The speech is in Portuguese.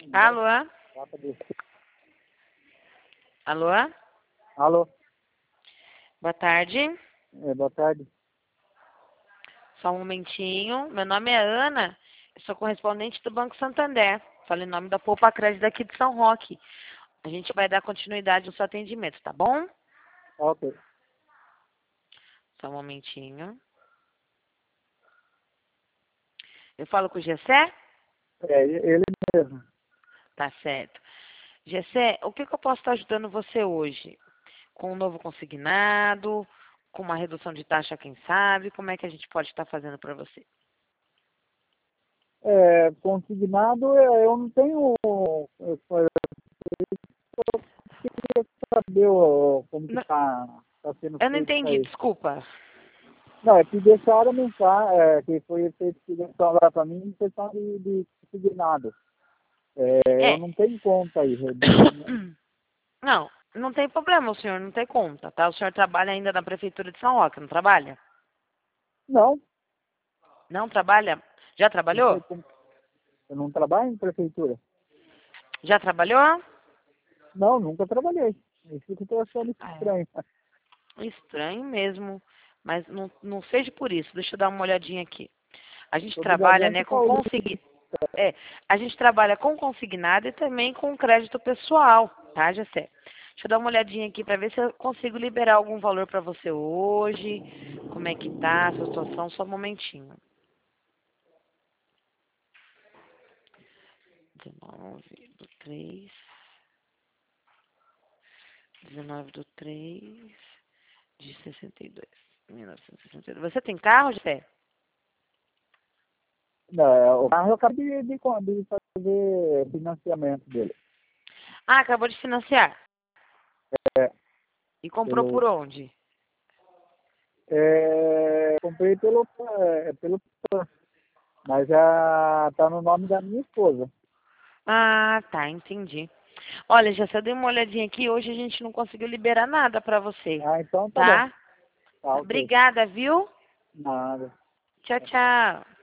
Alô? Alô? Alô? Boa tarde. Boa tarde. Só um momentinho. Meu nome é Ana. Eu sou correspondente do Banco Santander. Falo em nome da Poupa Crédito aqui de São Roque. A gente vai dar continuidade no seu atendimento, tá bom? Ok. Só um momentinho. Eu falo com o Gessé? Ele mesmo. Tá certo. Gessé, o que eu posso estar ajudando você hoje? Com um novo consignado? Com uma redução de taxa, quem sabe? Como é que a gente pode estar fazendo para você? Consignado, eu não tenho. Queria saber como que Não, tá sendo eu não feito isso entendi, aí. desculpa. Não, é que deixaram a mensagem, que foi feito ligação agora para mim, questão de consignado. Eu É. não tenho conta aí. Não, não tem problema, o senhor não tem conta, tá? O senhor trabalha ainda na Prefeitura de São Roque, não trabalha? Não, Não trabalha? Já não sei trabalhou? como. Eu não trabalho em prefeitura. Já trabalhou? Não, nunca trabalhei. Isso que eu tô achando Ah, estranho. é estranho mesmo, mas não seja por isso. Deixa eu dar uma olhadinha aqui. A gente Sou do trabalha, Bragança né, com Paulista. a gente trabalha com consignado e também com crédito pessoal, tá, Jessé? Deixa eu dar uma olhadinha aqui para ver se eu consigo liberar algum valor para você hoje. Como é que tá a sua situação? Só um momentinho. 19/3. 19/3 de 62. 1962. Você tem carro, Jessé? Não, o carro eu acabei de fazer financiamento dele. Ah, acabou de financiar. É, E comprou por pelo, onde? comprei pelo PAN, mas já tá no nome da minha esposa. Ah, tá, entendi. Olha, já eu dei uma olhadinha aqui, hoje a gente não conseguiu liberar nada pra você, Ah, então tá bom. tá? Tá, ok. Obrigada, viu? Nada. Tchau, tchau.